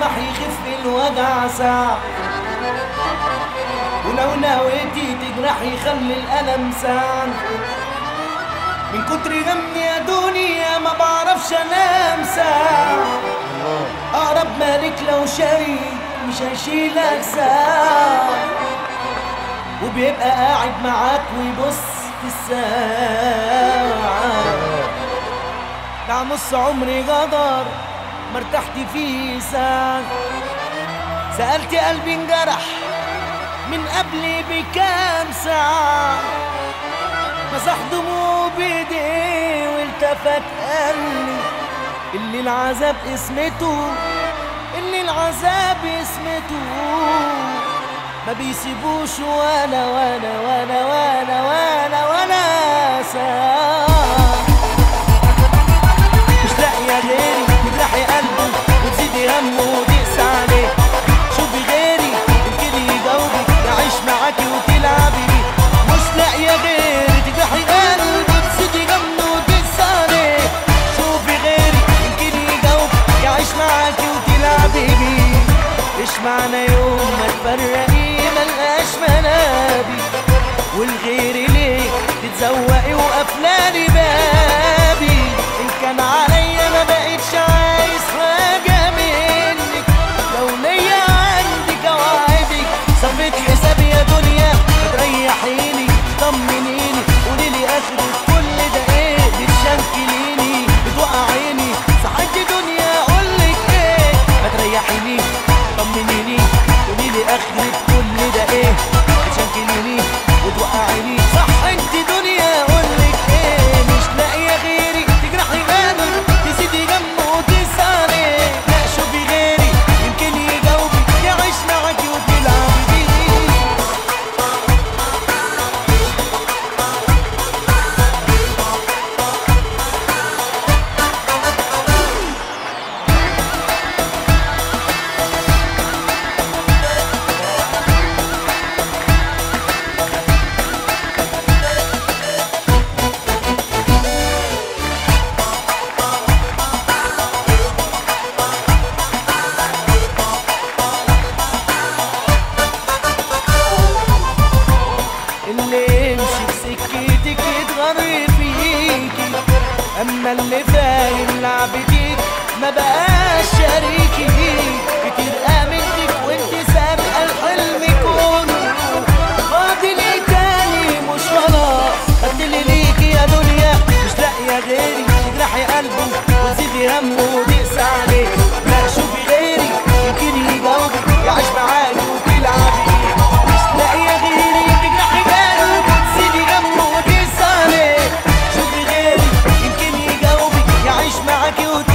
يسمح يخف الوجع ساعة، ولو نويتي تجرح يخلي الألم ساعة. من كتر غمي يا دنيا ما بعرفش انام ساعة. اقرب مالك لو شريك مش هيشيلك ساعة، وبيبقى قاعد معاك ويبص في الساعة. ده نص عمري غدر ما ارتحت فيه ساعة. سألت قلبي انجرح من قبل بكام ساعة، مسح دموعه بايديه والتفت قالي اللي العذاب اسمته، اللي العذاب اسمته ما بيسيبوش ولا ساعة. مش لاقية غيري تجرحي قلبه وتزيدي همه وتقسى عليه. شوفي غيري يمكن يجاوبك يعيش معاكي وتلعبي بيه. مش لاقية غيري تجرحي قلبه وتزيدي همه وتقسى عليه. شوفي غيري يمكن يجاوبك يعيش معاكي وتلعبي بيه. ايش معنى يوم ما تفرقي ملقاش منابي، والغيري ليه تتزوقي وقفلالي بابي. ان كان عليا ما بقتش عايز حاجة منك، لو ليا عندك اوعدك صفيت حسابي يا دنيا. بتريحيني طمنيني قوليلي اخرة كل ده ايه، بتشنكليني بتوقعيني صحيت دنيا اقولك ايه. ما تريحيني طمنيني قوليلي اخرة كل ده ايه، بتشنكليني وتوقعيني صح انت دنيا اقولك ايه. مش لاقيه غيري تجرحي قلبي تزيدي جنبه وتسالي. لا شوفي غيري يمكن يجاوبك يعيش معاكي وتلعبي بيه. اللي يمشي بسكتك يتغر فيكي، اما اللي فاهم لعبتك ما بقاش شريكي. كتير امنتك وانت سابقه الحلم كله، فاضل ايه تاني مش خلاص خدتلي ليكي يا دنيا. مش لاقيه غيري تجرحي قلبه وتزيدي همه وتقسى عليه. لا شوفي غيري يمكن يجاوبك يعيش معاكي وتلعبي بيه. مش لاقيه غيري تجرحي قلبه وتزيدي همه وتقسى عليه. شوفي غيري يمكن يجاوبك يعيش معاكي